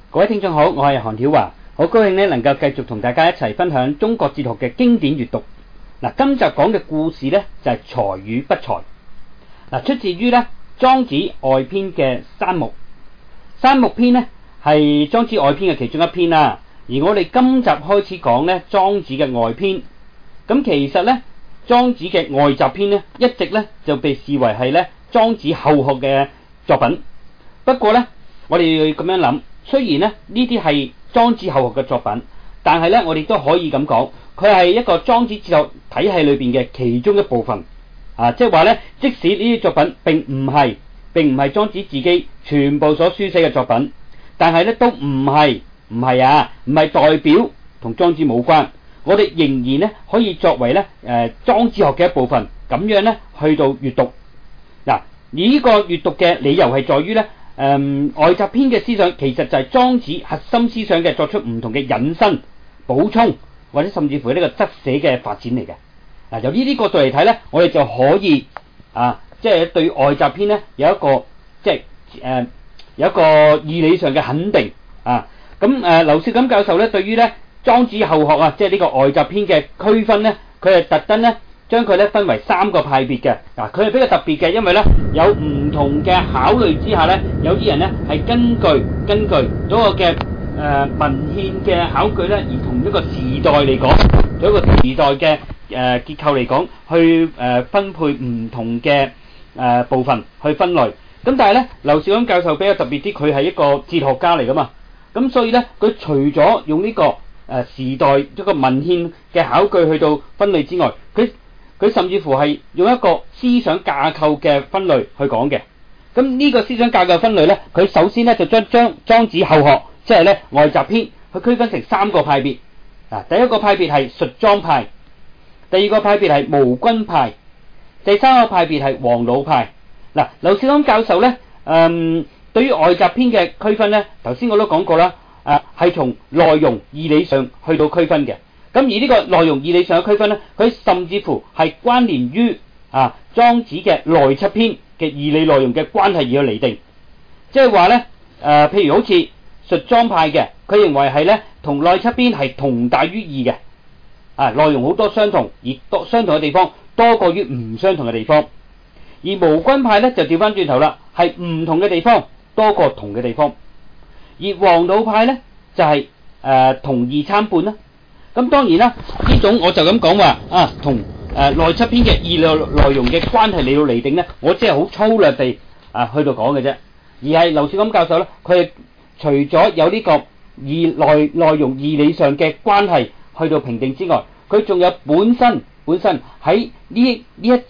各位聽眾好，我係韓曉華，好高興咧能夠繼續同大家一齊分享中國哲學嘅經典閱讀。今集講嘅故事咧就係才與不才。出自於咧莊子外篇嘅山木。山木篇咧係莊子外篇嘅其中一篇啦。而我哋今集開始講咧莊子嘅外篇。咁其實咧莊子嘅外集篇咧一直咧就被視為係咧莊子後學嘅作品。不過咧我哋咁樣諗，雖然咧呢啲係莊子後學嘅作品，但係咧我哋都可以咁講，佢係一個莊子哲學體系裏邊嘅其中一部分。即係話咧，即使呢啲作品並唔係莊子自己全部所書寫嘅作品，但係咧都唔係代表同莊子冇關。我哋仍然咧可以作為咧莊子學嘅一部分，咁樣咧去到閱讀。而呢個閱讀嘅理由係在於咧，外集篇嘅思想其實就係莊子核心思想嘅作出唔同嘅引申、補充或者甚至乎呢個側寫嘅發展嚟嘅。由呢啲角度嚟睇咧，我哋就可以即係對外集篇咧有一個有一個義理上嘅肯定咁劉少錦教授咧對於咧莊子後學即係呢個外集篇嘅區分咧，佢係特登咧將佢咧分為3個派別嘅。佢係比較特別嘅，因為咧有唔同嘅考慮之下咧，有啲人咧係根據嗰個嘅文獻嘅考據咧，而同一個時代嚟講，同一個時代嘅結構嚟講，去分配唔同嘅部分去分類。咁但係咧，劉少錦教授比較特別啲，佢係一個哲學家嚟噶嘛。咁所以咧，佢除咗用呢個時代一個文獻嘅考據去到分類之外，佢甚至乎係用一個思想架構嘅分類去講嘅。咁呢個思想架構分類咧，佢首先咧就將莊子後學，即係咧外集篇，去區分成3個派別。第一個派別係述莊派，第二個派別係無君派，第三個派別係黃老派。劉少錦教授咧，對於外集篇嘅區分咧，頭先我都講過啦，係從內容義理上去到區分嘅。咁而呢個內容義理上嘅區分咧，佢甚至乎係關聯於莊子嘅內七篇嘅義理內容嘅關係而去釐定。即係話咧，譬如好似述莊派嘅，佢認為係咧同內七篇係同大於異嘅，內容好多相同，而相同嘅地方多過於唔相同嘅地方。而無君派咧就調翻轉頭啦，係唔同嘅地方多過同嘅地方。而黃老派咧就係同義參半啦。咁當然啦，呢種我就咁講話同內七篇嘅義理內容嘅關係嚟到釐定咧，我只係好粗略地去到講嘅啫。而係劉少錦教授咧，佢係除咗有呢個內容義理上嘅關係去到評定之外，佢仲有本身喺呢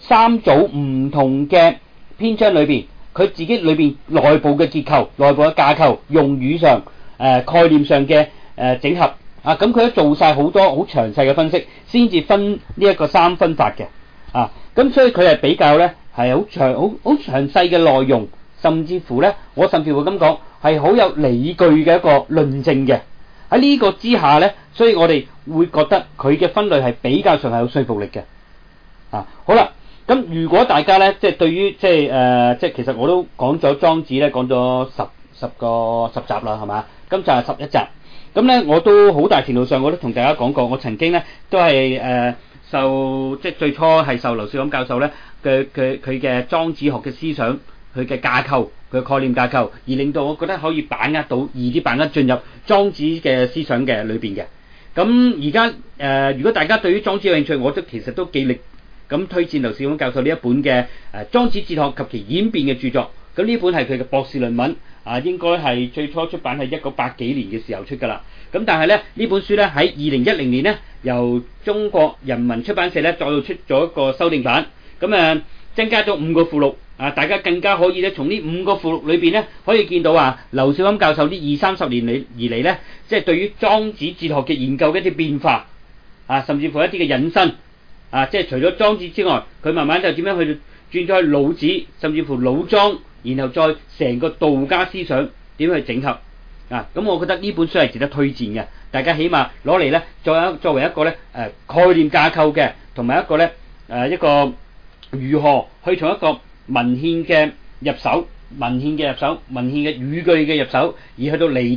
3組唔同嘅篇章裏邊，佢自己裏邊內部嘅結構、內部嘅架構、用語上、概念上嘅整合咁佢都做晒好多好詳細嘅分析，先至分呢一個3分法嘅咁所以佢係比較咧係好詳細嘅內容，甚至乎咧我甚至會咁講係好有理據嘅一個論證嘅。喺呢個之下咧，所以我哋會覺得佢嘅分類係比較上係有說服力嘅。好啦，咁如果大家咧即係對於即係其實我都講咗莊子咧講咗10集啦，係嘛？今集係11集。咁咧我都好大程度上我都同大家講過，我曾經咧都係受即係最初係受劉少錦教授咧佢嘅莊子學嘅思想，佢嘅架構，佢嘅概念架構，而令到我覺得可以把握到易啲把握進入莊子嘅思想嘅裏邊嘅。咁而家如果大家對於莊子有興趣，我都其實都極力咁推薦劉少錦教授呢一本嘅莊子哲學及其演變嘅著作。咁呢本係佢嘅博士論文應該係最初出版係1980幾年嘅時候出㗎啦。咁但係咧呢本書咧喺2010年咧由中國人民出版社咧再度出咗一個修訂版，咁增加咗5個附錄大家更加可以咧從呢5個附錄裏邊咧可以見到劉少錦教授呢20-30年以嚟咧，即係對於莊子哲學嘅研究嘅一啲變化甚至乎一啲嘅引申即係除咗莊子之外，佢慢慢就點樣去轉咗去老子，甚至乎老莊，然後再成個道家思想點去整合咁我覺得呢本書係值得推薦嘅，大家起碼攞嚟咧作為一個咧概念架構嘅，同埋一個咧一個如何去從一個文獻嘅入手、文獻嘅語句嘅入手，而去到釐定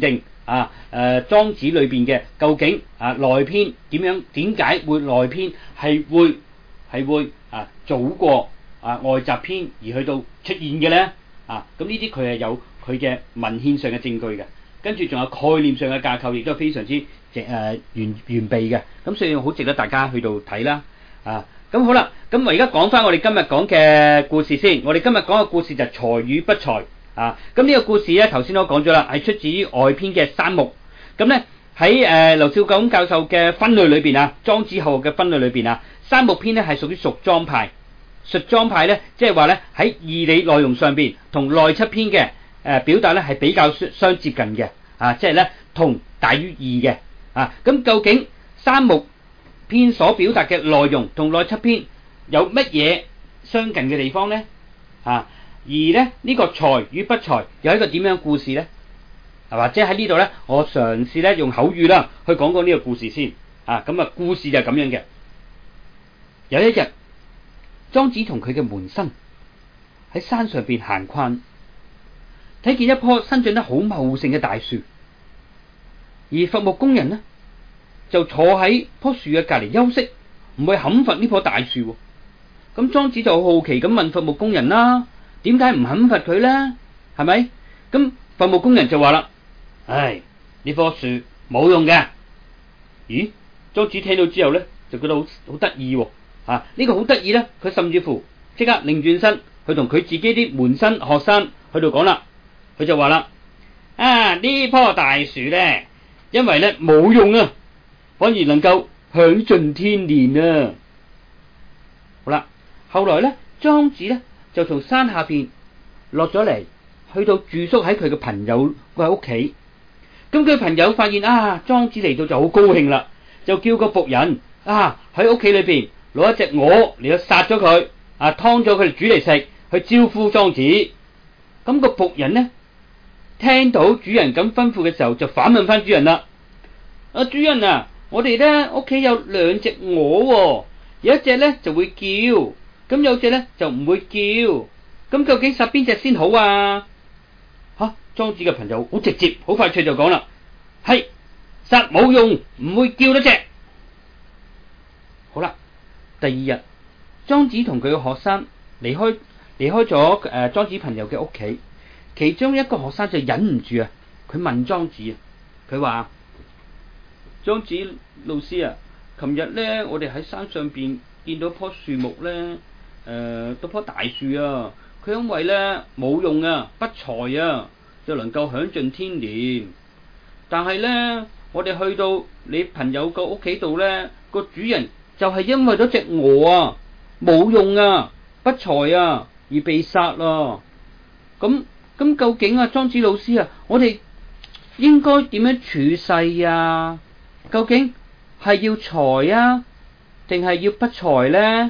莊子裏邊嘅究竟內篇點解會內篇係會早過外集篇而去到出現嘅咧？咁呢啲佢係有佢嘅文獻上嘅證據嘅，跟住仲有概念上嘅架構，亦都非常之完備嘅，咁所以好值得大家去到睇啦。咁好啦，咁我而家講翻我哋今日講嘅故事先。我哋今日講嘅故事就係才與不才。咁呢個故事咧，頭先都講咗啦，係出自於外篇嘅三木。咁咧喺劉少錦教授嘅分類裏邊莊子學嘅分類裏邊三木篇咧係屬於蜀莊派。蜀莊派咧，即係話咧喺義理內容上邊同內七篇嘅表達咧係比較相接近嘅，即係咧同大於義嘅。咁究竟三木篇所表達嘅內容同內七篇有乜嘢相近嘅地方呢？而咧呢個才與不才有一個點樣嘅故事呢？或者喺呢度咧，我嘗試咧用口語啦去講講呢個故事先。故事就係咁樣嘅。有一日，莊子同佢嘅門生喺山上邊行逛，睇見一棵生長得好茂盛嘅大樹，而伐木工人呢就坐喺棵樹嘅隔籬休息，唔會砍伐呢棵大樹。咁莊子就好奇咁問伐木工人啦，點解唔砍伐佢呢？係咪？咁伐木工人就話啦：唉，呢棵樹冇用嘅。咦？莊子聽到之後呢，就覺得好得意。呢個好得意呢，佢甚至乎即刻擰轉身去同佢自己啲門生學生去度講啦。佢就話啦：呢棵大樹呢，因為呢冇用反而能夠享盡天年。好啦，後來呢，莊子呢就從山下邊落咗嚟，去到住宿喺佢嘅朋友嘅屋企。咁佢朋友發現莊子嚟到就好高興啦，就叫個僕人喺屋企裏邊攞一隻鵝嚟到殺咗佢，劏咗佢嚟煮嚟食，去招呼莊子。咁個僕人呢，聽到主人咁吩咐嘅時候，就反問翻主人啦：主人我哋咧屋企有兩隻鵝，有一隻咧就會叫，咁有隻咧就唔會叫，咁究竟殺邊隻先好啊？莊子嘅朋友好直接好快脆就講啦：係殺冇用唔會叫嗰隻。好啦，第二日莊子同佢嘅學生離開咗莊子朋友嘅屋企，其中一個學生就忍唔住佢問莊子佢話：莊子老師琴日呢，我哋喺山上邊見到棵樹木呢，嗰棵大樹佢因為呢冇用不才就能夠享盡天年。但係呢，我哋去到你朋友個屋企度呢，個主人就係因為嗰隻鵝冇用不才而被殺咯。咁究竟莊子老師我哋應該點樣處世究竟係要才定係要不才呢？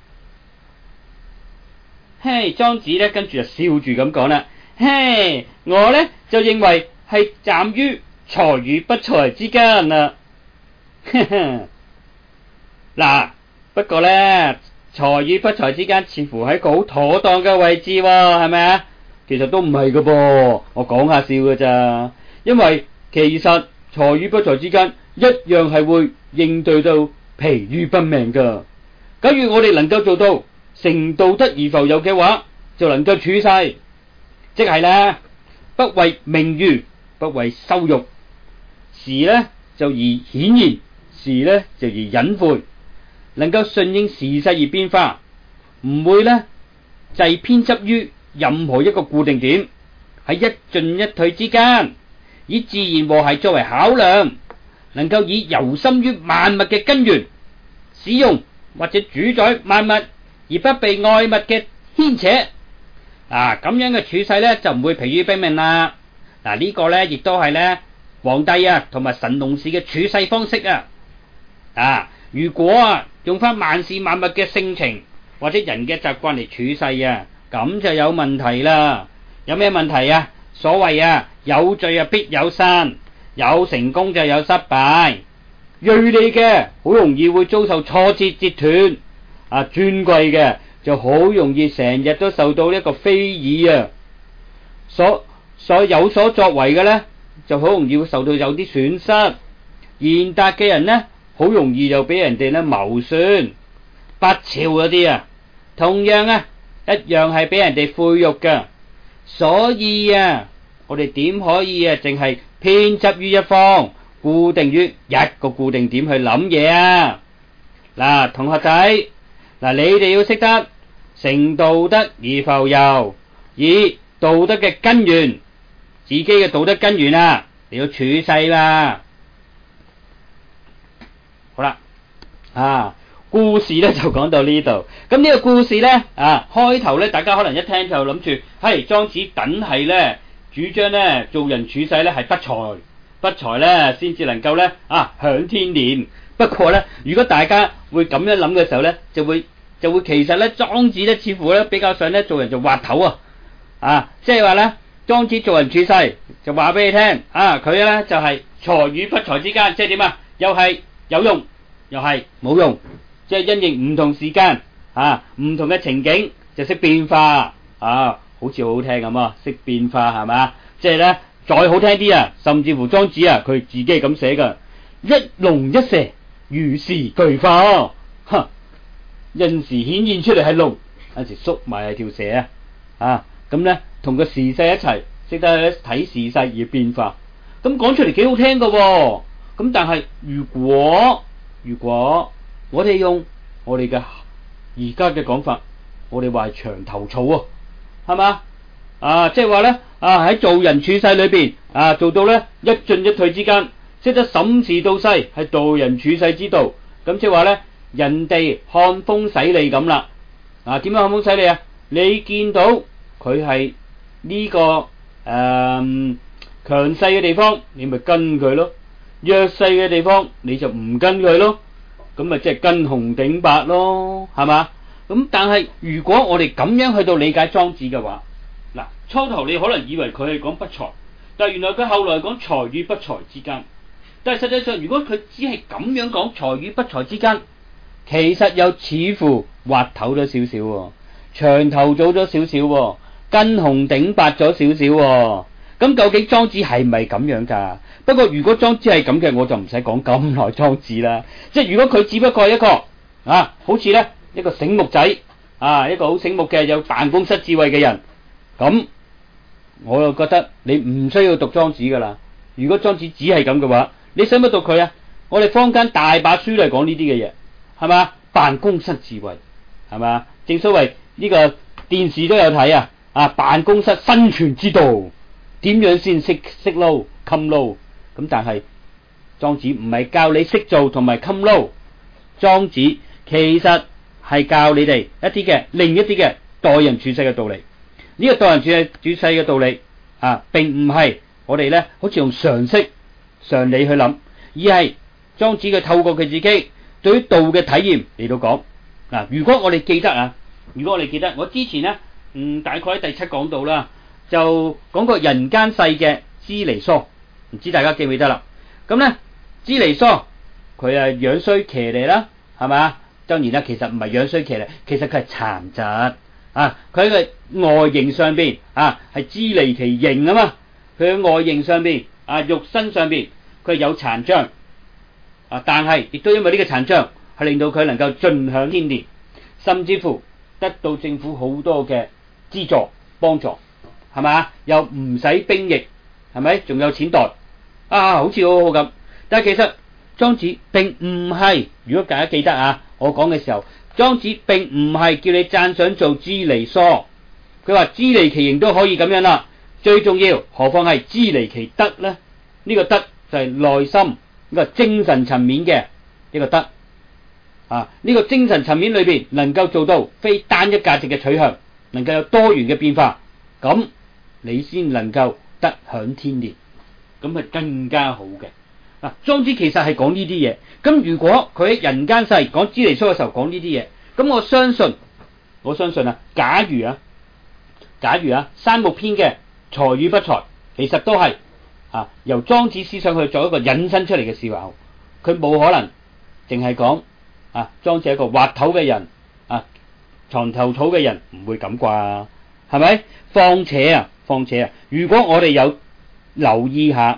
莊子呢跟住就笑住咁講啦：我呢就認為係站於才與不才之間啦。不過呢，才與不才之間似乎係一個好妥當嘅位置係咪？其實都唔係噶噃，我講下笑噶咋。因為其實才與不才之間一樣係會應對到疲於奔命噶。假如我哋能夠做到成道德而浮有嘅話，就能夠處世，即係呢，不為名譽，不為羞辱，時呢就而顯然，時呢就而隱晦，能夠順應時勢而變化，唔會呢滯偏執於任何一個固定點，喺一進一退之間，以自然和諧作為考量，能夠以游心於萬物嘅根源，使用或者主宰萬物，而不被外物嘅牽扯。咁樣嘅處世呢，就唔會疲於奔命啦。呢個呢亦都係呢皇帝同埋神農氏嘅處世方式如果用翻萬事萬物嘅性情或者人嘅習慣嚟處世咁就有問題啦。有咩問題所謂有罪必有生，有成功就有失敗。銳利嘅好容易會遭受挫折折斷，尊貴嘅就好容易成日都受到一個非議所有所作為嘅呢， 就好容易會受到有啲損失。賢達嘅人呢，好容易就俾人哋呢謀算。不肖嗰啲啊，同樣啊，一樣係俾人哋侮辱噶。所以啊，我哋點可以啊，淨係偏執於一方，固定於一個固定點去諗嘢啊？嗱，同學仔，嗱，你哋要識得成道德而浮游，以道德嘅根源，自己嘅道德根源啊，你要處世啦。好啦，故事咧就講到呢度。咁呢個故事咧，開頭咧，大家可能一聽就諗住，係莊子梗係咧主張咧做人處世咧係不才咧先至能夠咧享天年。不過咧，如果大家會咁樣諗嘅時候咧，就會其實咧莊子咧似乎咧比較上咧做人就滑頭即係話咧莊子做人處世就話俾你聽佢咧就係才與不才之間，即係點啊？又係有用又係冇用。即係因應唔同時間唔同嘅情景就識變化好似好好聽咁啊！識變化係嘛？即係咧再好聽啲甚至乎莊子佢自己係咁寫噶：一龍一蛇，如是俱化。因時顯現出嚟係龍，有時縮埋係條蛇咁咧同個時勢一齊，識得睇時勢而變化。咁講出嚟幾好聽噶咁但係如果我哋用我哋嘅而家嘅講法，我哋話係牆頭草係嘛？即係話咧喺做人處世裏邊做到咧一進一退之間，識得審時度勢，係度人處世之道。咁即係話咧，人哋看風使利咁啦。點樣看風使利啊？你見到佢係呢個強勢嘅地方，你咪跟佢咯；弱勢嘅地方，你就唔跟佢咯。咁咪即係跟紅頂白咯，係嘛？咁但係如果我哋咁樣去到理解莊子嘅話，初頭你可能以為佢係講不才，但係原來佢後來講才與不才之間。但係實際上，如果佢只係咁樣講才與不才之間，其實又似乎滑頭咗少少，長頭早咗少少，跟紅頂白咗少少。咁究竟莊子係咪咁樣噶？不過如果莊子係咁嘅，我就唔使講咁耐莊子啦。即係如果佢只不過係一個好似咧一個醒目仔一個好醒目嘅有辦公室智慧嘅人，咁我又覺得你唔需要讀莊子噶啦。如果莊子只係咁嘅話，你使乜讀佢啊？我哋坊間大把書嚟講呢啲嘅嘢，係嘛？辦公室智慧係嘛？正所謂呢個電視都有睇辦公室生存之道，點樣先識撈襟撈？咁但係莊子唔係教你識做同埋襟撈，莊子其實係教你哋另一啲嘅待人處世嘅道理。呢個待人處世嘅道理並唔係我哋咧好似用常識常理去諗，而係莊子佢透過佢自己對於道嘅體驗嚟到講。如果我哋記得我之前呢大概喺第7講到啦，就講過人間世嘅支離疏，唔知大家記唔記得啦？咁咧支離疏佢樣衰騎呢啦，係嘛？當然啦，其實唔係樣衰騎呢，其實佢係殘疾佢嘅外形上邊係支離其形啊嘛。佢嘅外形上邊肉身上邊佢係有殘障但係亦都因為呢個殘障係令到佢能夠盡享天年，甚至乎得到政府好多嘅資助幫助，係嘛？又唔使兵役，係咪？仲有錢袋好似好好咁。但係其實莊子並唔係，如果大家記得我講嘅時候，莊子並唔係叫你讚賞做支離疏，佢話支離其形都可以咁樣啦。最重要，何況係支離其德呢？呢個德就係內心呢個精神層面嘅一個德呢個精神層面裏邊能夠做到非單一價值嘅取向，能夠有多元嘅變化，咁你先能夠得享天年，咁係更加好嘅。莊子其實係講呢啲嘢。咁如果佢喺人間世講支離疏嘅時候講呢啲嘢，咁我相信假如三木篇嘅才與不才，其實都係由莊子思想去做一個引申出嚟嘅思考，佢冇可能淨係講莊子係一個滑頭嘅人床頭草嘅人，唔會咁啩，係咪？況且如果我哋有留意下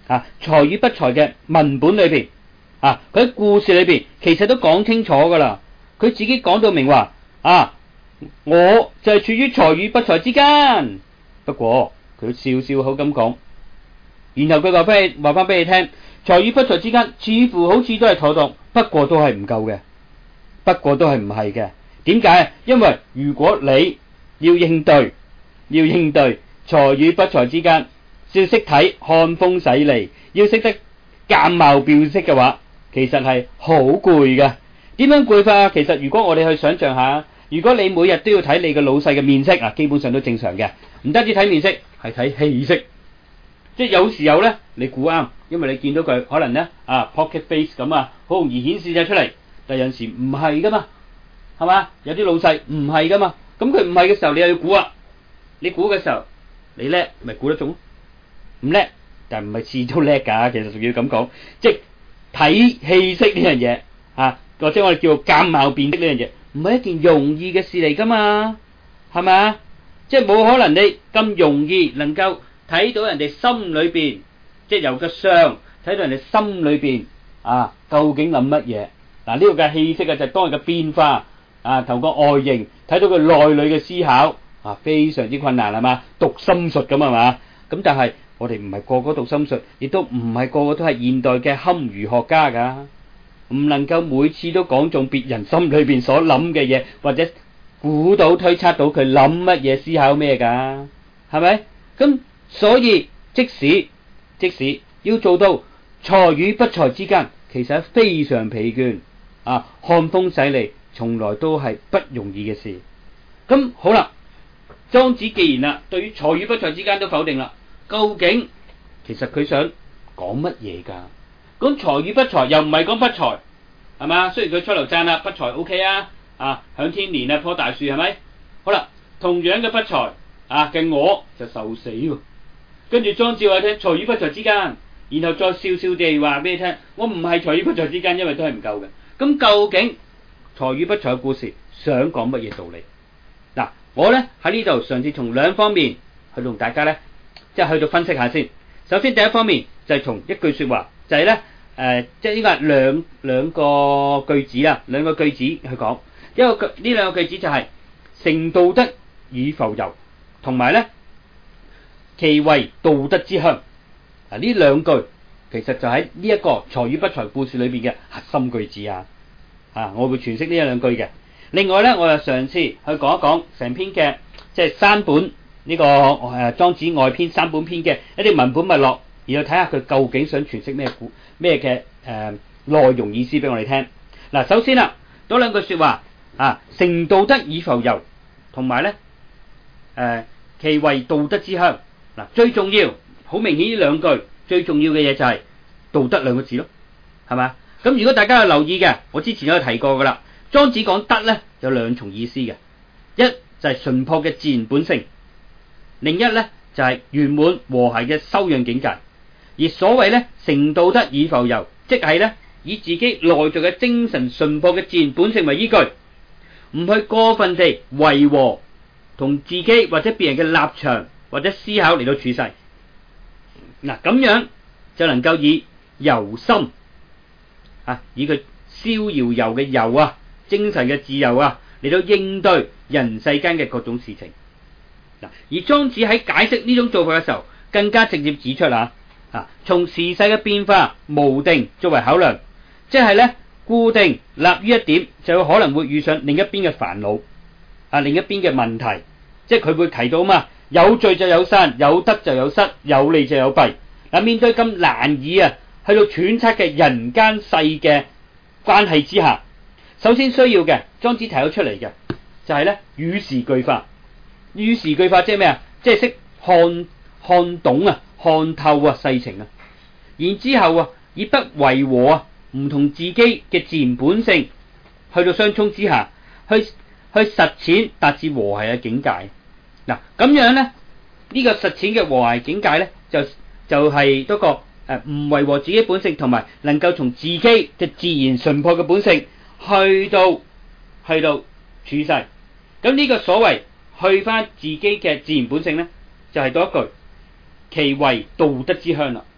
才與不才嘅文本裏邊佢喺故事裏邊其實都講清楚噶啦。佢自己講到明話我就係處於才與不才之間。不過佢笑笑口咁講，然後佢話翻俾你聽，才與不才之間似乎好似都係妥當，不過都係唔夠嘅，不過都係唔係嘅。點解？因為如果你要應對才與不才之間，要識睇看風使舵，要識得鑑貌辨色嘅話，其實係好攰嘅。點樣攰法？其實如果我哋去想象下，如果你每日都要睇你嘅老細嘅面色基本上都正常嘅，唔單止睇面色，係睇氣色。即係有時候呢，你估啱，因為你見到佢可能呢pocket face 咁好容易顯示咗出嚟，但有陣時唔係噶嘛，係嘛？有啲老細唔係噶嘛，咁佢唔係嘅時候，你又要估你估嘅時候，你叻咪估得中，唔叻但唔係次都叻噶。其實仲要咁講，即係睇氣色呢樣嘢或者我哋叫做鑑貌辨色呢樣嘢，唔係一件容易嘅事嚟噶嘛，係咪？即係冇可能你咁容易能夠睇到人哋心裏邊，即係由個相睇到人哋心裏邊究竟諗乜嘢。呢個嘅氣色就係當日嘅變化同個外形睇到佢內裏嘅思考非常之困難，係嘛？讀心術咁，係嘛？咁但係我哋唔係個個讀心術，亦都唔係個個都係現代嘅堪輿學家噶，唔能夠每次都講中別人心裏邊所諗嘅嘢，或者估到推測到佢諗乜嘢思考咩噶，係咪？咁所以即使要做到才與不才之間，其實係非常疲倦看風使舵，從來都係不容易嘅事。咁好啦，莊子既然對於才與不才之間都否定啦，究竟其實佢想講乜嘢噶？咁才與不才又唔係講不才，係嘛？雖然佢出嚟讚不才 OK 響天年棵大樹，係咪？好啦，同樣嘅不才嘅我就受死喎。跟住莊子話聽才與不才之間，然後再笑笑地話俾你聽，我唔係才與不才之間，因為都係唔夠嘅。咁究竟才與不才嘅故事想講乜嘢道理？我呢喺呢度嘗試從兩方面去同大家呢，即係去到分析下先。首先第一方面就係從一句說話，就係呢即係應該係兩個句子兩個句子去講。呢兩個句子就係成道德以浮游，同埋呢其為道德之鄉。呢兩句其實就喺呢一個才與不才故事裏邊嘅核心句子我會詮釋呢一兩句嘅。另外呢，我又嘗試去講一講成篇嘅即係三本呢個莊子外篇三本篇嘅一啲文本脈絡，然後睇下佢究竟想詮釋咩嘅內容意思俾我哋聽。首先嗰兩句說話成道德以浮游，同埋呢其為道德之鄉。最重要，好明顯呢兩句最重要嘅嘢就係道德兩個字咯，係嘛？咁如果大家有留意嘅，我之前都有提過噶啦。莊子講德呢有兩重意思嘅，一就係純樸嘅自然本性，另一呢就係圓滿和諧嘅修養境界。而所謂呢成道德以浮游，即係呢以自己內在嘅精神純樸嘅自然本性為依據，唔去過分地違和同自己或者別人嘅立場或者思考嚟到處世。咁樣就能夠以游心以佢逍遙遊嘅遊精神嘅自由嚟到應對人世間嘅各種事情。而莊子喺解釋呢種做法嘅時候，更加直接指出從時勢嘅變化無定作為考量，即係呢固定立於一點，就有可能會遇上另一邊嘅煩惱另一邊嘅問題。即係佢會提到有聚就有散，有得就有失，有利就有弊。面對咁難以去到揣測嘅人間世嘅關係之下，首先需要嘅莊子提咗出嚟嘅就係呢與時俱化。與時俱化即係咩？即係識看懂看透世情然之後以不違和唔同自己嘅自然本性去到相衝之下，去實踐達至和諧嘅境界。咁樣呢，呢個實踐嘅和諧境界呢，就係嗰個唔違和自己本性，同埋能夠從自己嘅自然純樸嘅本性去到處世。咁呢個所謂去翻自己嘅自然本性呢，就係嗰一句其為道德之鄉啦。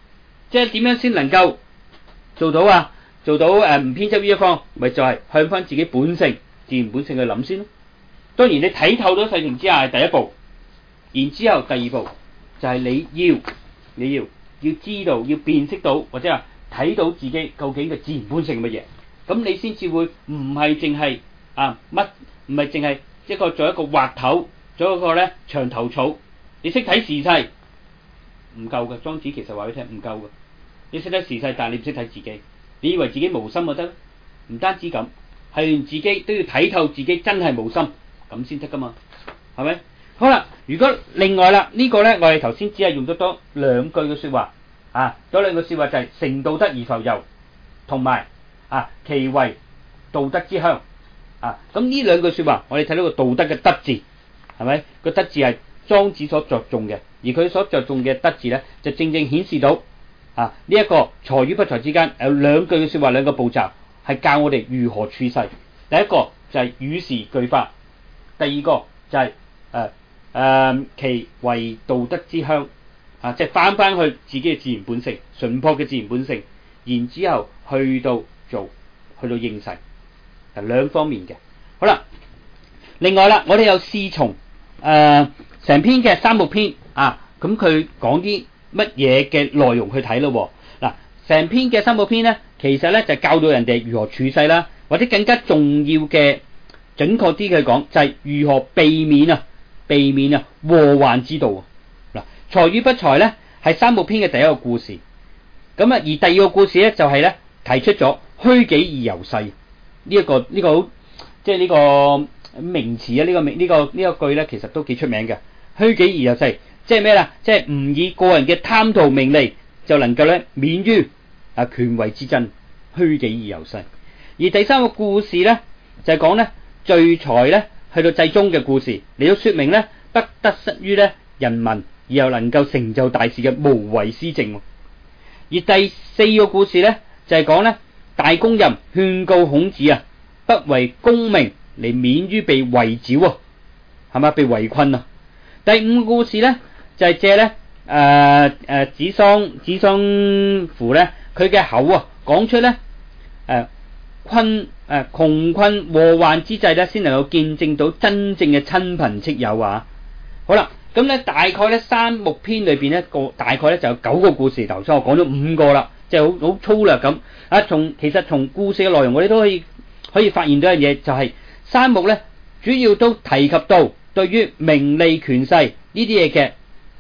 即係點樣先能夠做到啊？做到唔偏執於一方，咪就係向翻自己本性、自然本性去諗先咯。當然你睇透咗世情之下係第一步，然之後第二步就係你要知道、要辨識到或者話睇到自己究竟嘅自然本性係乜嘢，咁你先至會唔係淨係唔係淨係做一個滑頭，做一個咧長頭草。你識睇時勢唔夠嘅，莊子其實話俾你聽唔夠嘅。你識得時勢，但係你唔識睇自己。你以為自己無心就得？唔單止咁，係連自己都要睇透自己真係無心，咁先得噶嘛？係咪？好啦，如果另外啦，呢個咧我哋頭先只係用咗多兩句嘅說話嗰兩句說話就係成道德而浮游，同埋其為道德之鄉咁呢兩句說話，我哋睇到個道德嘅德字，係咪？個德字係莊子所着重嘅，而佢所着重嘅德字咧，就正正顯示到呢一個才與不才之間有兩句嘅說話，兩個步驟係教我哋如何處世。第一個就係與時俱化，第二個就係其為道德之鄉即係翻去自己嘅自然本性，純樸嘅自然本性，然之後去到應世，兩方面嘅。好啦，另外啦，我哋有試從成篇嘅三木篇咁佢講啲乜嘢嘅內容去睇咯。嗱，成篇嘅三木篇咧，其實咧就教導人哋如何處世啦，或者更加重要嘅準確啲嘅講，就係如何避免禍患之道。嗱，才與不才咧係三木篇嘅第一個故事，咁而第二個故事咧就係咧提出咗虛己而遊世呢一個好即係呢個名詞呢個句咧，其實都幾出名嘅。虛己而遊世，即係咩啦？即係唔以個人嘅貪圖名利就能夠咧免於權位之爭，虛己而遊世。而第三個故事咧就係講咧聚財咧去到濟宗嘅故事，嚟到說明咧不得失於咧人民，而又能夠成就大事嘅無為施政。而第四個故事咧就係講咧大公任勸告孔子不為功名嚟免於被圍剿係嘛，被圍困啊。第五個故事咧就係借咧子桑夫咧佢嘅口講出咧窮困禍患之際咧，先能夠見證到真正嘅親朋戚友好啦，咁咧大概咧三木篇裏邊咧大概咧就有9個故事。頭先我講咗5個啦，即係好粗略咁其實從故事嘅內容，我哋都可以發現到一樣嘢，就係三木咧主要都提及到對於名利權勢呢啲嘢嘅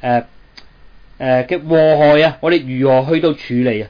嘅禍害我哋如何去到處理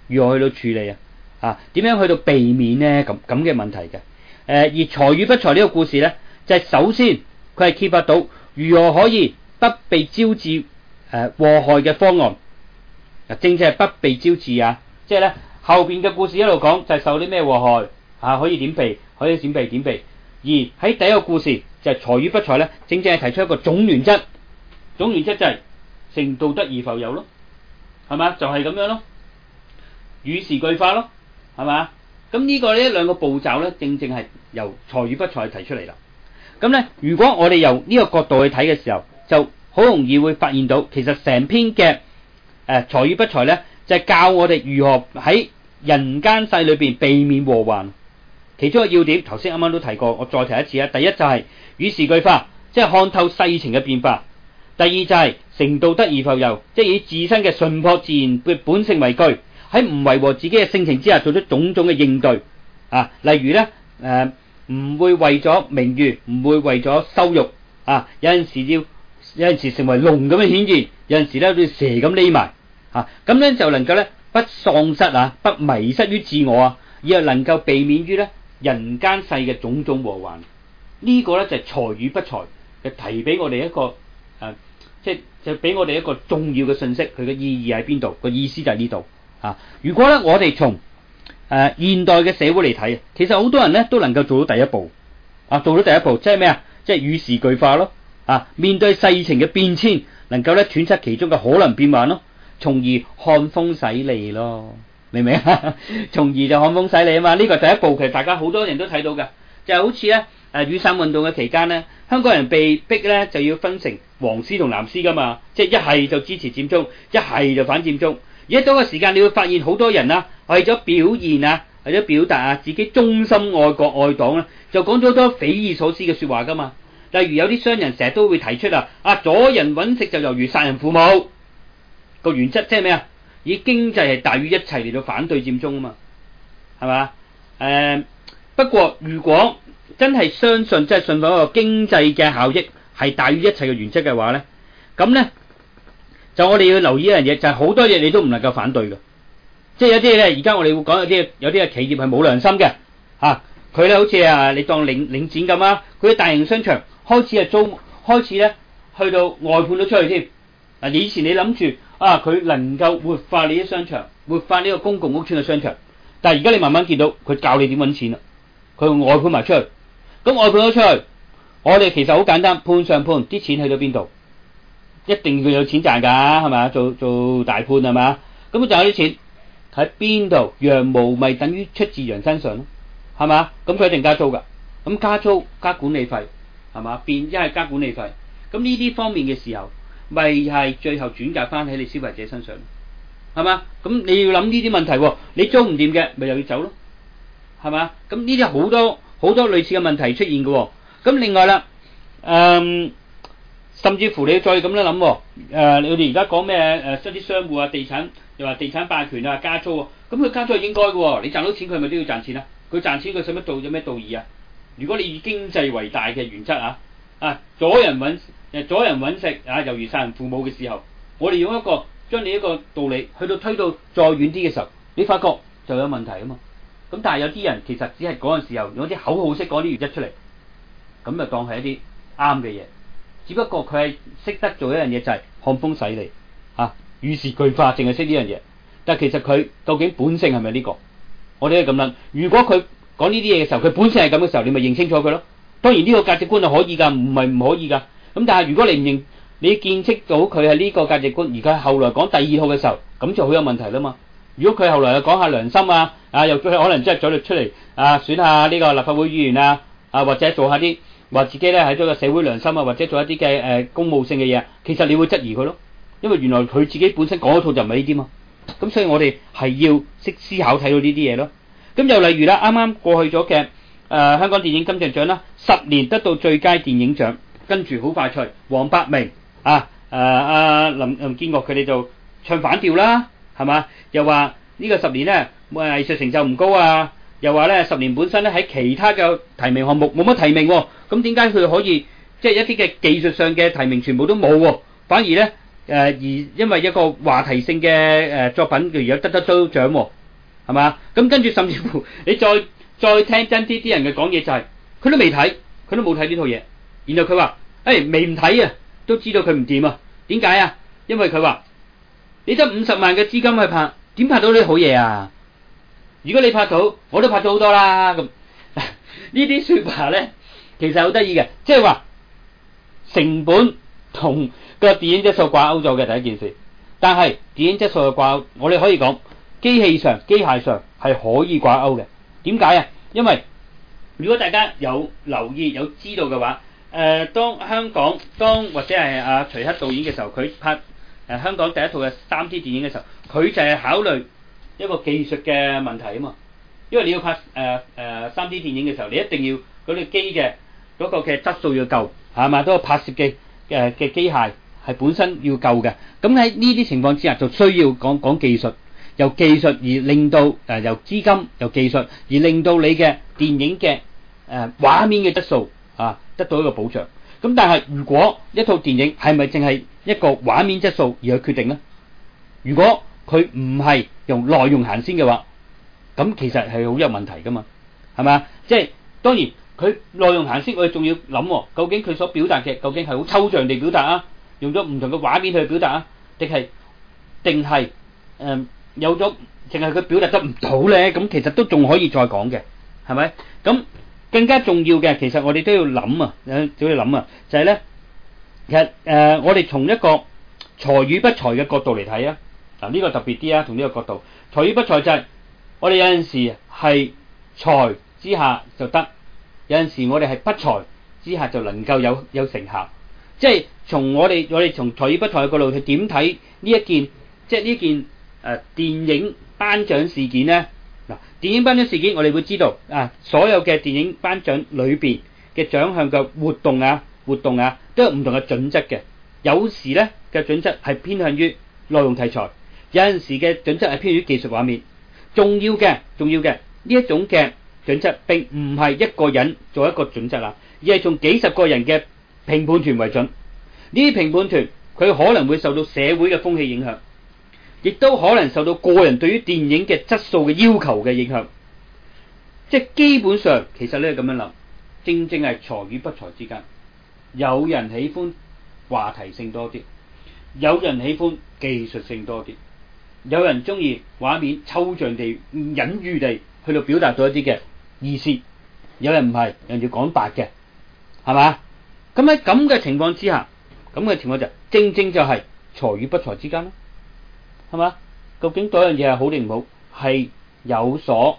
點樣去到避免呢？咁嘅問題嘅。而才與不才呢個故事呢，就係首先佢係揭發到如何可以不被招致禍害嘅方案。正係不被招致即係咧後邊嘅故事一路講就係受啲咩禍害可以點避，可以點避。而喺第一個故事就係才與不才呢，正係提出一個總原則。總原則就係成道德而浮游咯，係嘛？就係咁樣咯，與時俱化咯。係嘛？咁呢個呢兩個步驟咧，正係由才與不才提出嚟啦。咁咧，如果我哋由呢個角度去睇嘅時候，就好容易會發現到，其實成篇嘅才與不才咧，就係教我哋如何喺人間世裏邊避免禍患。其中嘅要點，頭先啱啱都提過，我再提一次。第一就係與時俱化，即係看透世情嘅變化；第二就係成道德而浮游，即係以自身嘅純樸自然嘅本性為據。喺唔違和自己嘅性情之下，做出種種嘅應對例如咧唔會為咗名譽，唔會為咗羞辱有陣時成為龍咁嘅顯現，有陣時咧好似蛇咁匿埋咁樣就能夠咧不喪失不迷失於自我而又能夠避免於咧人間世嘅種種禍患。呢個咧就係才與不才嘅提俾我哋一個就俾我哋一個重要嘅信息，佢嘅意義喺邊度？個意思就係呢度。如果咧我哋從現代嘅社會嚟睇，其實好多人咧都能夠做到第一步做到第一步，即係咩即係與時俱化咯面對世情嘅變遷，能夠咧揣測其中嘅可能變幻咯，從而看風使利咯，明唔明從而就看風使利嘛。呢個第一步其實大家好多人都睇到嘅，就好似咧雨傘運動嘅期間咧，香港人被逼咧就要分成黃絲同藍絲噶嘛，即係一係就支持佔中，一係就反佔中。 而喺嗰個時間，你會發現好多人啊，為咗表現啊，為咗表達啊自己忠心愛國愛黨咧，就講咗好多匪夷所思嘅說話噶嘛。例如有啲商人成日都會提出阻人揾食就猶如殺人父母，個原則即係咩啊？以經濟係大於一切嚟到反對佔中啊嘛，係嘛？不過如果真係相信，真係信奉一個經濟嘅效益係大於一切嘅原則嘅話咧，咁咧就我哋要留意一樣嘢，就係好多嘢你都唔能夠反對嘅。即係有啲嘢咧，而家我哋會講有啲嘅企業係冇良心嘅嚇，佢咧好似你當領展咁啊，佢嘅大型商場開始咧去到外判咗出去添。以前你諗住佢能夠活化你啲商場，活化呢個公共屋邨嘅商場，但係而家你慢慢見到佢教你點揾錢啦，佢外判埋出去。咁外判咗出去，我哋其實好簡單，判上判，啲錢去到邊度？一定要有錢賺㗎，係咪？做大判係嘛？咁佢賺啲錢喺邊度？羊毛咪等於出自羊身上咯，係嘛？咁佢一定加租㗎，咁加租加管理費係嘛？一係加管理費，咁呢啲方面嘅時候，咪係最後轉嫁翻喺你消費者身上，係嘛？咁你要諗呢啲問題喎，你租唔掂嘅，咪又要走咯，係嘛？咁呢啲好多類似嘅問題出現嘅喎。咁另外啦，甚至乎你再咁樣諗，你哋而家講咩？啲商戶地產又話地產霸權加租喎，咁佢加租係應該嘅喎，你賺到錢佢咪都要賺錢啦。佢賺錢佢使乜有咩道義啊？如果你以經濟為大嘅原則阻人揾食猶如殺人父母嘅時候，我哋用將你一個道理去到推到再遠啲嘅時候，你發覺就有問題啊嘛。咁但係有啲人其實只係嗰陣時候用啲口號式講啲原則出嚟，咁就當係一啲啱嘅嘢。只不過佢係識得做一樣嘢，就係看風使舵與時俱化，淨係識呢樣嘢。但係其實佢究竟本性係咪呢個？我哋都咁諗。如果佢講呢啲嘢嘅時候，佢本性係咁嘅時候，你咪認清楚佢咯。當然呢個價值觀係可以㗎，唔係唔可以㗎。咁但係如果你唔認，你見識到佢係呢個價值觀，而佢後來講第二套嘅時候，咁就好有問題啦嘛。如果佢後來又講下良心又可能真係再出嚟選下呢個立法會議員或者做下啲話自己咧喺咗個社會良心或者做一啲嘅公務性嘅嘢，其實你會質疑佢咯，因為原來佢自己本身講一套就唔係呢啲嘛。咁所以我哋係要識思考睇到呢啲嘢咯。咁又例如啦，啱啱過去咗嘅香港電影金像獎啦，10年得到最佳電影獎，跟住好快脆，黃百鳴林建岳佢哋就唱反調啦，係嘛？又話呢個10年咧藝術成就唔高又話咧10年本身咧喺其他嘅提名項目冇乜提名咁點解佢可以即係一啲嘅技術上嘅提名全部都冇反而咧而因為一個話題性嘅作品佢而家得獎係嘛？咁跟住甚至乎你再聽真啲人嘅講嘢就係佢都未睇，佢都冇睇呢套嘢，然後佢話未唔睇都知道佢唔掂點解因為佢話你得50萬嘅資金去拍，點拍到呢啲好嘢啊？如果你拍到，我都拍咗好多啦咁。呢啲說話咧，其實好得意嘅，即係話成本同個電影質素掛鈎咗嘅第一件事。但係電影質素嘅掛鈎，我哋可以講機械上係可以掛鈎嘅。點解因為如果大家有留意有知道嘅話，當或者係徐克導演嘅時候，佢拍香港第一套嘅3D 電影嘅時候，佢就係考慮一個技術嘅問題嘛。因為你要拍3D 電影嘅時候，你一定要嗰啲機嘅嗰個嘅質素要夠，係嘛？嗰個拍攝嘅機械係本身要夠嘅。咁喺呢啲情況之下，就需要講技術，由技術而令到由資金由技術而令到你嘅電影嘅畫面嘅質素得到一個保障。咁但係如果一套電影係咪淨係一個畫面質素而去決定呢？如果佢唔係用內容行先嘅話，咁其實係好有問題噶嘛，係嘛？即係當然佢內容行先，我哋仲要諗究竟佢所表達嘅究竟係好抽象地表達用咗唔同嘅畫面去表達定係有咗淨係佢表達得唔到咧？咁其實都仲可以再講嘅，係咪？咁更加重要嘅，其實我哋都要諗就係咧，其實我哋從一個財與不財嘅角度嚟睇呢個特別啲從呢個角度，財與不財就係我哋有陣時係財之下就得，有陣時我哋係不財之下就能夠有成效。即係從我哋從財與不財嘅角度去點睇呢一件，即係呢件電影頒獎事件呢？嗱，電影頒獎事件我哋會知道所有嘅電影頒獎裏邊嘅獎項嘅活動都有唔同嘅準則嘅。有時咧嘅準則係偏向於內容題材，有陣時嘅準則係偏於技術畫面。重要嘅呢一種嘅準則並唔係一個人做一個準則啦，而係從幾十個人嘅評判團為準。呢啲評判團佢可能會受到社會嘅風氣影響，亦都可能受到個人對於電影嘅質素嘅要求嘅影響。即係基本上其實咧咁樣諗，正正係才與不才之間。有人喜歡話題性多啲，有人喜歡技術性多啲，有人中意畫面抽象地隱喻地去到表達到一啲嘅意思，有人唔係，有人要講白嘅，係嘛？咁喺咁嘅情況之下，咁嘅情況就正正就係才與不才之間咯，係嘛？究竟嗰樣嘢係好定唔好，係有所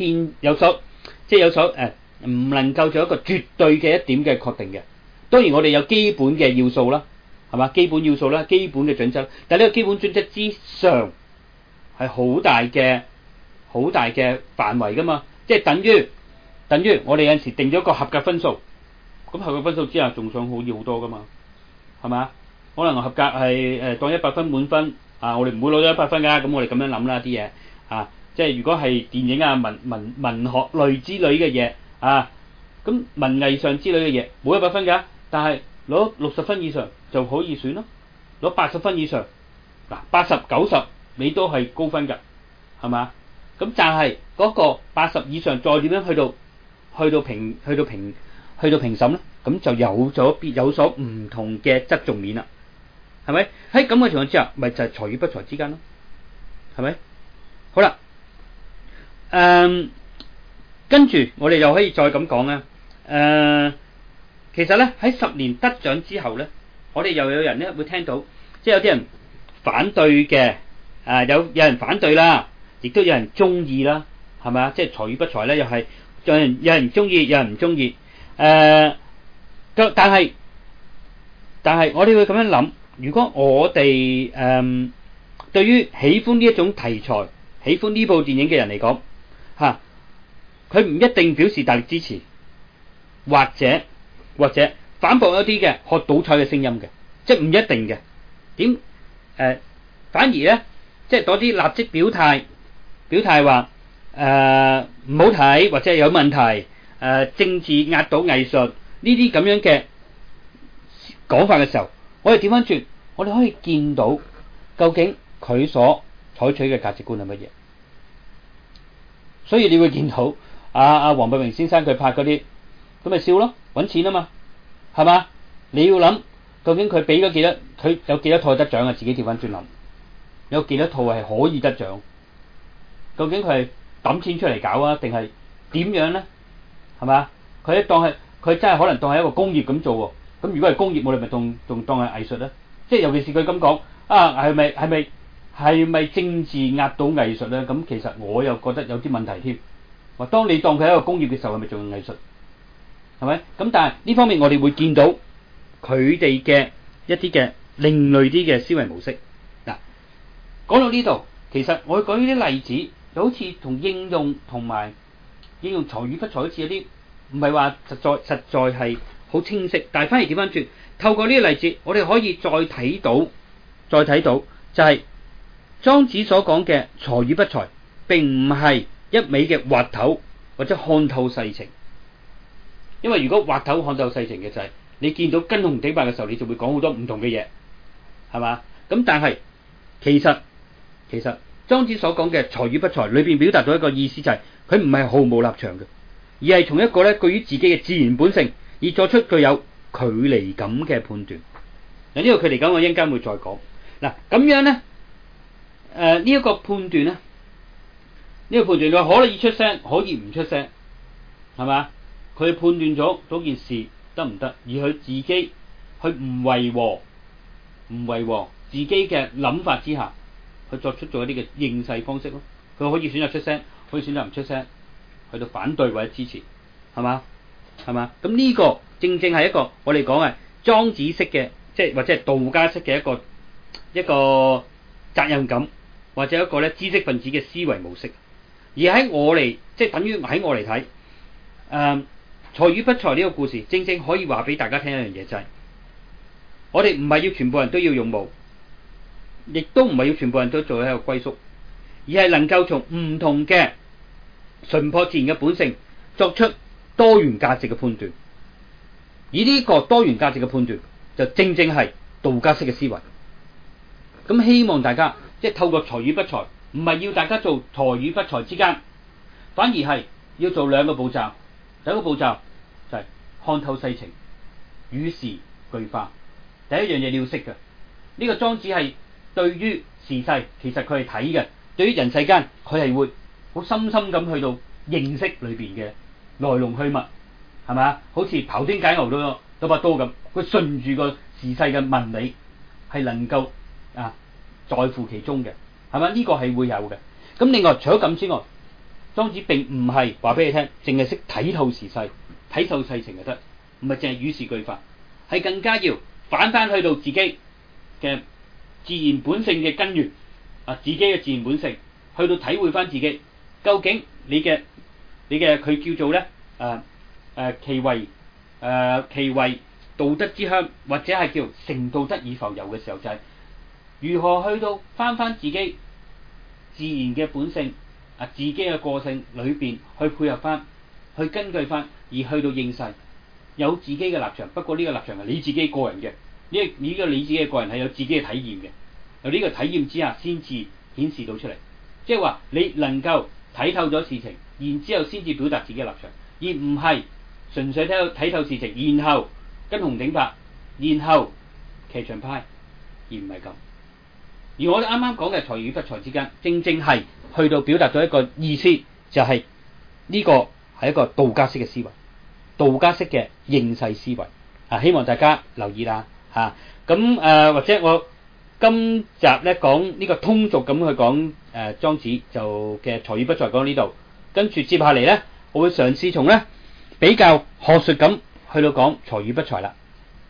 唔能夠做一個絕對嘅一點嘅確定嘅。當然我哋有基本嘅要素啦，係嘛？基本要素啦，基本嘅準則，但係呢個基本準則之上係好大嘅範圍噶嘛。即係等於我哋有陣時定咗個合格分數，咁合格分數之下仲想好易好多噶嘛，係嘛？可能合格係當100分滿分我哋唔會攞咗100分噶，咁我哋咁樣諗啦啲嘢即係如果係電影文學類之類嘅嘢咁文藝上之類嘅嘢冇100分噶，但係攞60分以上就可以選咯，攞80分以上80、90你都係高分噶，係嘛？咁但係嗰個80以上再點樣去到評審咧？咁就有所唔同嘅側重面啦，係咪？喺咁嘅情況之下，咪就係才與不才之間咯，係咪？好啦，跟住我哋又可以再咁講啦。其實咧喺10年得獎之後咧，我哋又有人咧會聽到，即係有啲人反對嘅，有人反對啦，亦都有人中意啦，係咪啊？即係才與不才咧，又係有人中意，有人唔中意。但係我哋會咁樣諗，如果我哋對於喜歡呢一種題材、喜歡呢部電影嘅人嚟講，佢唔一定表示大力支持，或者反駁一啲嘅喝倒彩嘅聲音嘅，即係唔一定嘅。反而咧，即係嗰啲立即表態話唔好睇或者有問題，政治壓倒藝術呢啲咁樣嘅講法嘅時候，我哋調翻轉，我哋可以見到究竟佢所採取嘅價值觀係乜嘢。所以你會見到黃百鳴先生佢拍嗰啲，咁咪笑咯，搵錢啊嘛，係嘛？你要諗究竟佢俾咗幾多，佢有幾多套得獎啊？自己調翻轉諗，有幾多套係可以得獎？究竟佢係抌錢出嚟搞啊，定係點樣咧？係嘛？佢真係可能當係一個工業咁做喎。咁如果係工業，我哋咪仲當係藝術咧？即係尤其是佢咁講係咪政治壓倒藝術咧？咁其實我又覺得有啲問題添。話當你當佢係一個工業嘅時候，係咪仲係藝術？係咪？咁但係呢方面我哋會見到佢哋嘅一啲嘅另類啲嘅思維模式。嗱，講到呢度，其實我講呢啲例子，就好似同應用才與不才好似有啲唔係話實在係好清晰，但係反而調翻轉，透過呢個例子，我哋可以再睇到就係莊子所講嘅才與不才，並唔係一味嘅滑頭或者看透世情。因為如果滑頭看透世情嘅就係你見到跟紅頂白嘅時候，你就會講好多唔同嘅嘢，係嘛？咁但係其實莊子所講嘅才與不才裏邊表達到一個意思，就係佢唔係毫無立場嘅，而係從一個咧，據於自己嘅自然本性而作出具有距離感嘅判斷。嗱，呢個距離感我一陣間會再講。嗱，咁樣咧，呢一個判斷咧，佢可以出聲，可以唔出聲，係嘛？佢判斷咗嗰件事得唔得，而佢自己去唔違和自己嘅諗法之下，佢作出咗一啲嘅應勢方式咯。佢可以選擇出聲，可以選擇唔出聲，去到反對或者支持，係嘛？咁呢個正正係一個我哋講係莊子式嘅，即係或者係道家式嘅一個責任感或者一個咧知識分子嘅思維模式。而喺我嚟，即係等於喺我嚟睇，財與不財呢個故事，正正可以話俾大家聽一樣嘢，就係我哋唔係要全部人都要勇武，亦都唔係要全部人都做一個歸宿，而係能夠從唔同嘅純樸自然嘅本性作出多元價值嘅判斷。而呢個多元價值嘅判斷就正正係道家式嘅思維。咁希望大家即係透過財與不財，唔係要大家做財與不財之間，反而係要做兩個步驟。第一個步驟就係看透世情，與時俱化。第一樣嘢你要識嘅，呢個莊子係對於時勢其實佢係睇嘅，對於人世間佢係會好深深咁去到認識裏邊嘅來龍去脈，係咪啊？好似庖丁解牛都把刀咁，佢順住個時勢嘅紋理係能夠在乎其中嘅，係咪？呢個係會有嘅。咁另外除咗咁之外，莊子並唔係話俾你聽，淨係識睇透時勢、睇透世情就得，唔係淨係與時俱化，係更加要反翻去到自己嘅自然本性嘅根源自己嘅自然本性，去到體會翻自己究竟你嘅佢叫做咧其為道德之鄉，或者係叫成道德以浮游嘅時候，就係如何去到翻自己自然嘅本性自己嘅個性裏邊去配合翻，去根據翻而去到應世，有自己嘅立場。不過呢個立場係你自己個人嘅，呢個你自己嘅個人係有自己嘅體驗嘅，由呢個體驗之下先至顯示到出嚟。即係話你能夠睇透咗事情，然之後先至表達自己嘅立場，而唔係純粹睇透事情，然後跟紅頂白，然後騎牆派，而唔係咁。而我哋啱啱講嘅財與不財之間，正正係去到表達咗一個意思，就係呢個係一個道家式嘅思維，道家式嘅應世思維。希望大家留意啦咁或者我今集咧講呢個通俗咁去講莊子就嘅財與不財講到呢度，跟住接下嚟咧，我會嘗試從咧比較學術咁去到講財與不財啦。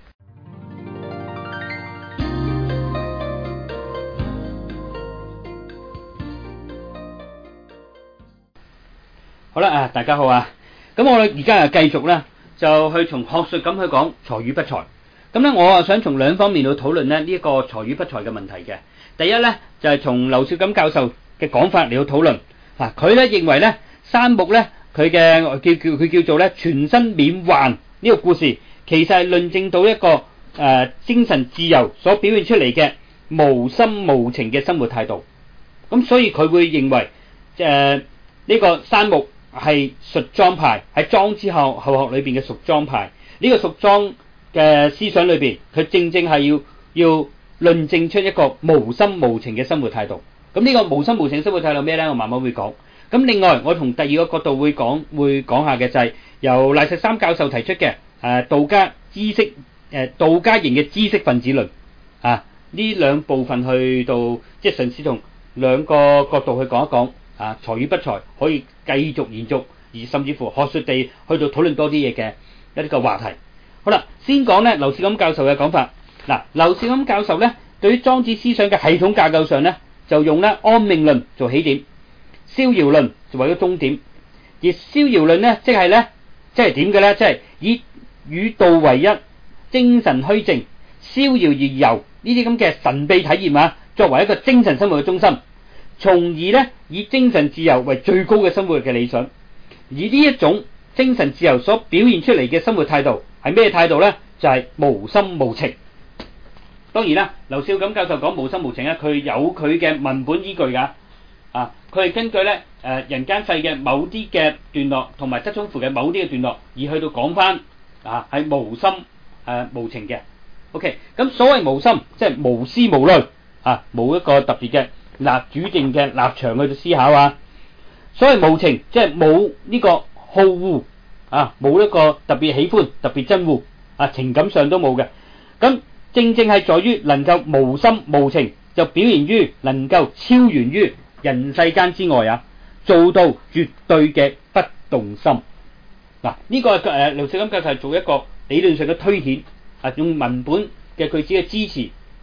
好啦大家好咁我哋而家繼續咧，就去從學術咁去講財與不財。咁咧，我想從兩方面去討論咧呢一個財與不財嘅問題嘅。第一咧就係從劉少錦教授嘅講法嚟去討論。佢咧認為咧山木咧佢叫做咧全身免患呢個故事，其實係論證到一個精神自由所表現出嚟嘅無心無情嘅生活態度。咁所以佢會認為呢個山木係蜀莊派，喺莊子後學裏邊嘅蜀莊派。呢個蜀莊嘅思想裏邊，佢正正係要論證出一個無心無情嘅生活態度。咁呢個無心無情嘅生活態度咩呢？我慢慢會講。咁另外我從第二個角度會講下嘅就係由賴錫三教授提出嘅道家型嘅知識分子論呢兩部分去到即係嘗試從兩個角度去講一講財與不財可以繼續延續，而甚至乎學術地去到討論多啲嘢嘅一啲個話題。好啦，先講咧劉少錦教授嘅講法。劉少錦教授咧對於莊子思想嘅系統架構上咧，就用咧安命論做起點，逍遙論作為咗終點。而逍遙論咧即係點嘅咧？即係以與道為一，精神虛靜，逍遙而遊呢啲咁嘅神秘體驗作為一個精神生活嘅中心，從而咧以精神自由為最高嘅生活嘅理想。而呢一種精神自由所表現出嚟嘅生活態度係咩態度呢？就係無心無情。當然啦，劉少錦教授講無心無情咧，佢有佢嘅文本依據㗎。佢係根據咧人間世嘅某啲嘅段落，同埋側重符嘅某啲嘅段落，而去到講翻係無心無情嘅。OK， 咁所謂無心，即係無思無慮冇一個特別嘅主定嘅立場去到思考所謂無情，即係冇呢個好惡冇一個特別喜歡、特別憎惡情感上都冇嘅。咁正正係在於能夠無心無情，就表現於能夠超源於人世間之外做到絕對嘅不動心。呢個劉少錦教授係做一個理論上嘅推顯用文本嘅句子嘅支持，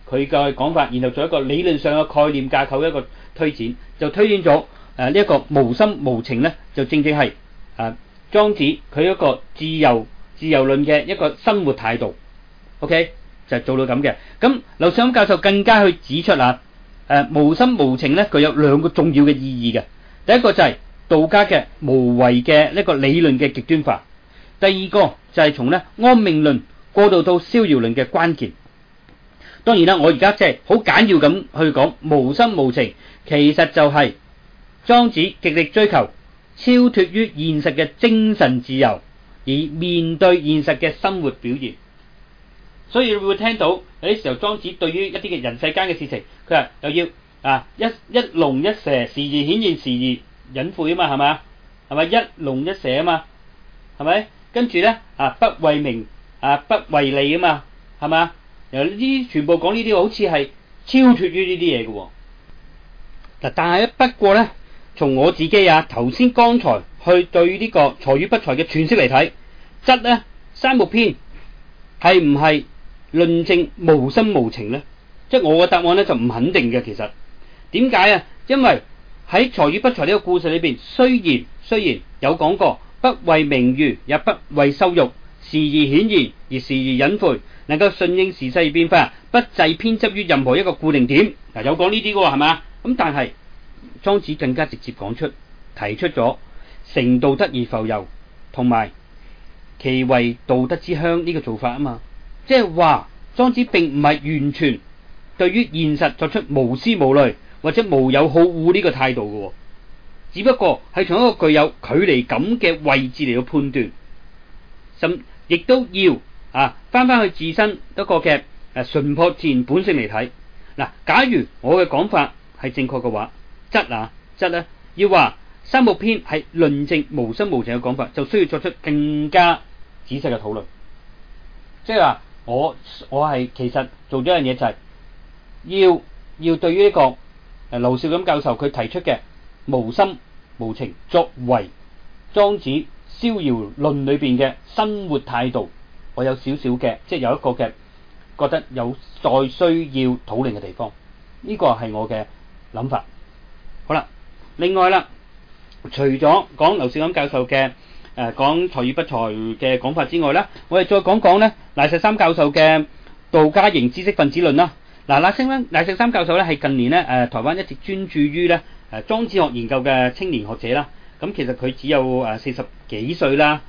佢嘅講法，然後做一個理論上嘅概念架構一個推展，就推展咗呢一個無心無情咧，就正正係莊子佢一個自由論嘅一個生活態度。OK， 就係做到咁嘅。咁劉少錦教授更加去指出無心無情咧，具有兩個重要嘅意義嘅。第一個就係道家嘅無為嘅呢個理論嘅極端化，第二個就係從安命論過渡到逍遙論嘅關鍵。當然啦，我而家即係好簡要咁去講無心無情，其實就係莊子極力追求超脫於現實嘅精神自由，而面對現實嘅生活表現。所以你會聽到有啲時候莊子對於一啲嘅人世間嘅事情，佢話又要一龍一蛇，時而顯現，時而隱晦啊嘛，係嘛？係咪一龍一蛇啊嘛？係咪？跟住咧不為名不為利啊嘛，係嘛？由呢啲全部講呢啲好似係超脫於呢啲嘢嘅喎。嗱，但係咧不過咧，從我自己頭先剛才去對呢個才與不才嘅詮釋嚟睇，則咧三木篇係唔係論證無心無情呢？即係我嘅答案咧就唔肯定嘅。其實點解啊？因為喺才與不才呢個故事裏邊，雖然有講過不為名譽，也不為羞辱，時而顯現，而時而隱晦，能夠順應時勢而變化，不滯偏執於任何一個固定點。嗱，有講呢啲嘅喎，係嘛？咁但係莊子更加直接提出咗成道德而浮游，同埋其為道德之鄉呢個做法啊嘛。即係話莊子並唔係完全對於現實作出無思無慮或者無有好惡呢個態度嘅，只不過係從一個具有距離感嘅位置嚟到判斷，甚亦都要翻去自身一個嘅純樸自然本性嚟睇。嗱，假如我嘅講法係正確嘅話，則咧要話三木篇係論證無心無情嘅講法，就需要作出更加仔細嘅討論。即係話我係其實做咗一樣嘢，就係要對於呢個劉少錦教授佢提出嘅無心無情作為莊子逍遙論裏邊嘅生活態度，我有少少嘅即係有一個嘅覺得有再需要討論嘅地方。呢個係我嘅諗法。好啦，另外啦，除咗講劉少錦教授嘅講才與不才嘅講法之外咧，我哋再講講咧賴石三教授嘅道家型知識分子論啦。嗱，賴石三教授咧係近年咧台灣一直專注於咧莊子學研究嘅青年學者啦。咁其實佢只有40幾歲啦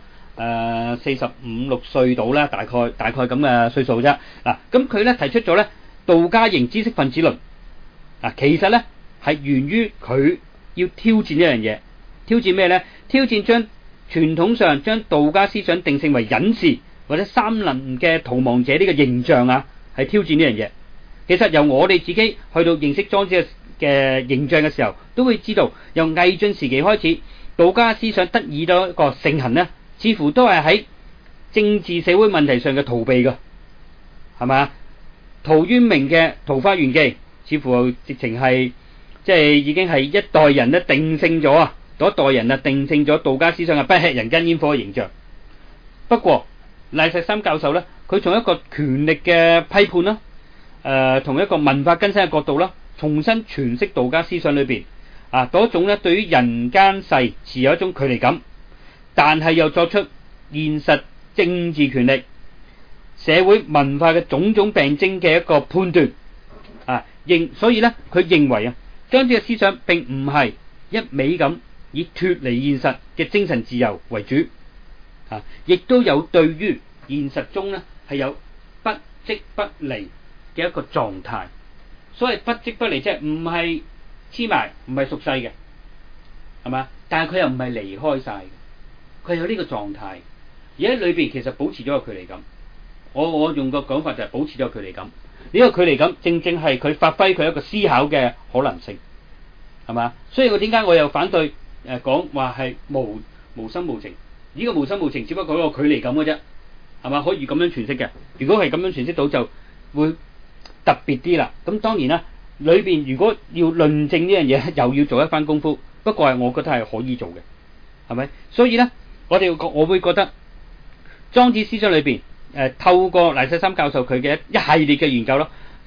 ，45、6歲到啦，大概咁嘅歲數啫。嗱，咁佢咧提出咗咧道家型知識分子論。嗱，其實咧係源於佢要挑戰一樣嘢，挑戰咩咧？挑戰將傳統上將道家思想定性為隱士或者三能嘅逃亡者呢個形象係挑戰呢樣嘢。其實由我哋自己去到認識莊子嘅形象嘅時候，都會知道由魏晉時期開始，道家思想得以到一個盛行呢，似乎都係喺政治社會問題上嘅逃避㗎，係嘛？陶淵明嘅《桃花源記》似乎直情係即係已經係一代人咧定性咗嗰一代人定性咗道家思想嘅不吃人間煙火嘅形象。不過賴石三教授咧，佢從一個權力嘅批判啦，同一個文化更新嘅角度啦，重新詮釋道家思想裏邊嗰種咧對於人間世持有一種距離感，但係又作出現實政治權力、社會文化嘅種種病徵嘅一個判斷所以咧佢認為莊子嘅思想並唔係一味咁以脫離現實嘅精神自由為主，亦都有對於現實中咧係有不即不離嘅一個狀態。所謂不即不離，即係唔係黐埋，唔係屬世嘅，係嘛？但係佢又唔係離開晒嘅，佢有呢個狀態，而喺裏邊其實保持咗個距離感。我用個講法就係保持咗距離感。呢個距離感正正係佢發揮佢一個思考嘅可能性，係嘛？所以我點解我又反對講話係無心無情？呢個無心無情只不過一個距離感嘅啫，係嘛？可以咁樣詮釋嘅。如果係咁樣詮釋到，就會特別啲啦。咁當然啦，裏邊如果要論證呢樣嘢，又要做一番功夫。不過係我覺得係可以做嘅，係咪？所以咧，我會覺得莊子思想裏邊透過賴石三教授佢嘅一系列嘅研究咯，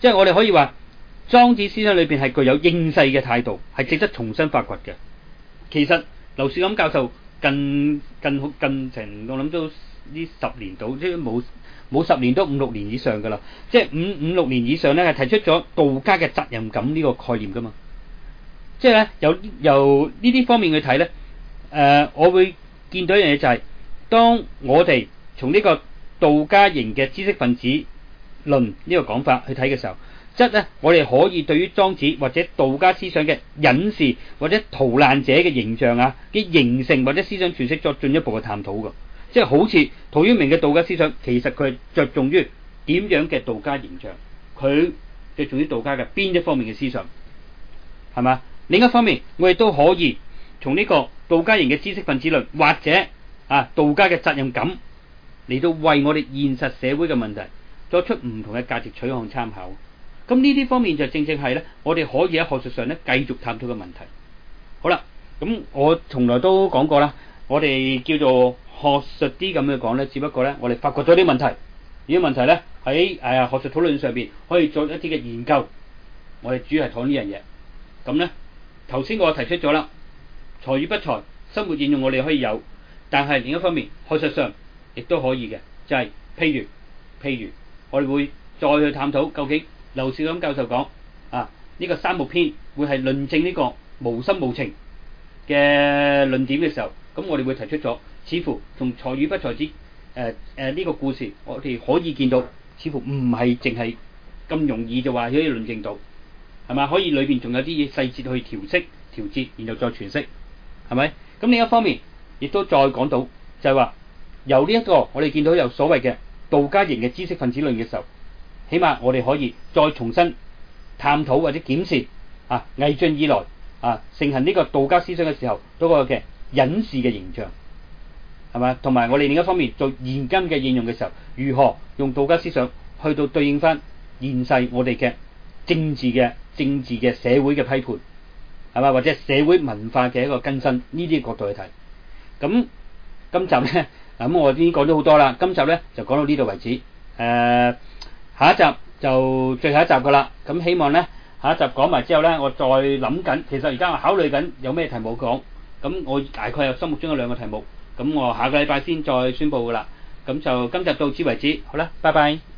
即係我哋可以話莊子思想裏邊係具有應世嘅態度，係值得重新發掘嘅。其實劉紹錦教授近程我諗都呢10年到，即係冇10年都5、6年以上噶啦，即係五六年以上咧，係提出咗道家嘅責任感呢個概念噶嘛。即係咧由呢啲方面去睇咧，我會見到一樣嘢就係、當我哋從呢個道家型嘅知識分子論呢個講法去睇嘅時候，即係咧我哋可以對於莊子或者道家思想嘅隱士或者逃難者嘅形象嘅形成或者思想詮釋作進一步嘅探討嘅。即係好似陶淵明嘅道家思想，其實佢係着重於點樣嘅道家形象，佢着重於道家嘅邊一方面嘅思想，係嘛？另一方面，我哋都可以從呢個道家型嘅知識分子論，或者道家嘅責任感嚟到為我哋現實社會嘅問題作出唔同嘅價值取向參考。咁呢啲方面就正係咧，我哋可以喺學術上咧繼續探討嘅問題。好啦，咁我從來都講過啦，我哋叫做學術啲咁樣講咧，只不過咧我哋發覺咗啲問題，呢啲問題咧喺學術討論上邊可以做一啲嘅研究。我哋主要係講呢樣嘢。咁咧頭先我提出咗啦，才與不才，生活應用我哋可以有，但係另一方面學術上亦都可以嘅，就係譬如我哋會再去探討究竟劉紹錦教授講呢個三木篇會係論證呢個無心無情嘅論點嘅時候，咁我哋會提出咗，似乎從才與不才之呢個故事，我哋可以見到，似乎唔係淨係咁容易就話可以論證到，係咪？可以裏邊仲有啲嘢細節去調節，然後再詮釋，係咪？咁另一方面，亦都再講到就係話，由呢一個我哋見到有所謂嘅道家型嘅知識分子論嘅時候，起碼我哋可以再重新探討或者檢視魏晉以來盛行呢個道家思想嘅時候嗰個嘅隱士嘅形象，係嘛？同埋我哋另一方面做現今嘅應用嘅時候，如何用道家思想去到對應翻現世我哋嘅政治嘅社會嘅批判，係嘛？或者社會文化嘅一個更新，呢啲角度去睇。咁今集咧咁我已經講咗好多啦，今集咧就講到呢度為止。下一集就最後一集噶啦。咁希望咧下一集講埋之後咧，我再諗緊，其實而家我考慮緊有咩題目講。咁我大概有心目中有2個題目，咁我下個禮拜先再宣佈噶啦。咁就今集到此為止，好啦，拜拜。